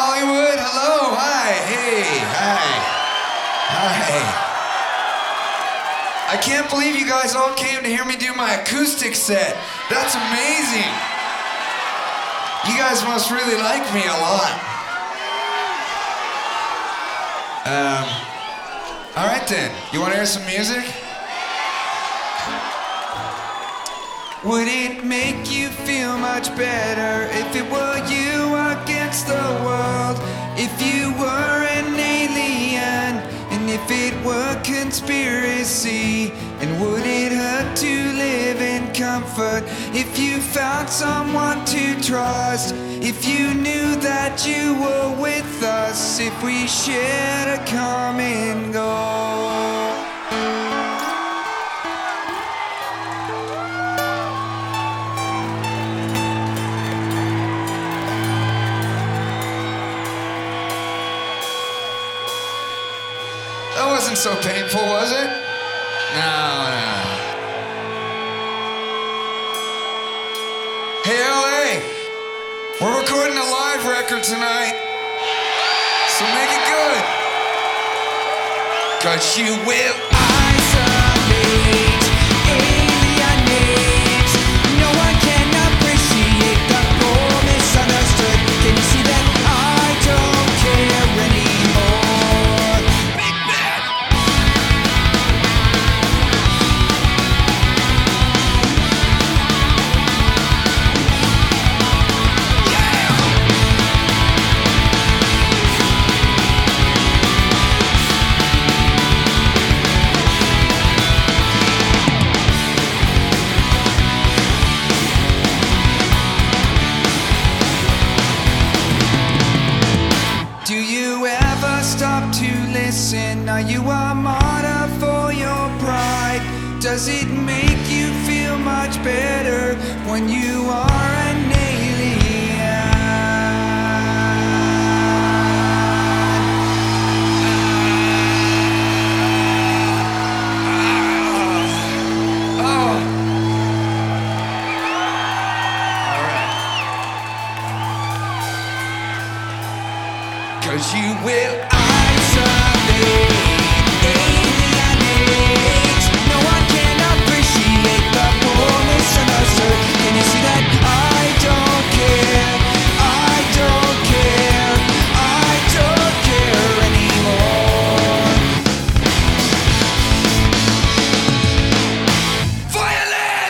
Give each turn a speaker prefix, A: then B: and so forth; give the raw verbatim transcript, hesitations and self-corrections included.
A: Hollywood. Hello, hi, hey, hi, hi. I can't believe you guys all came to hear me do my acoustic set. That's amazing. You guys must really like me a lot. Um, all right then, you want to hear some music? Would it make you feel much better if it were you against the world? If you were an alien, and if it were conspiracy? And would it hurt to live in comfort if you found someone to trust? If you knew that you were with us, if we shared a common goal? That wasn't so painful, was it? No, no. Hey, L A, we're recording a live record tonight, so make it good. 'Cause you will isolate, alienate. No one can appreciate the poor misunderstood. Can you see that I don't care anymore? Big man! Do you ever stop to listen? Are you a martyr for your pride? Does it make you feel much better when you are an alien? Oh. All right. 'Cause you will isolate.